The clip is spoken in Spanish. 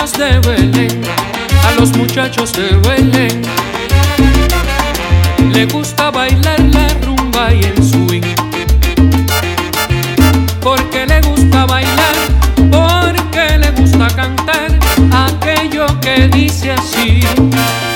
muchachos de Belén, a los muchachos de Belén le gusta bailar la rumba y el swing. Porque le gusta bailar, porque le gusta cantar aquello que dice así.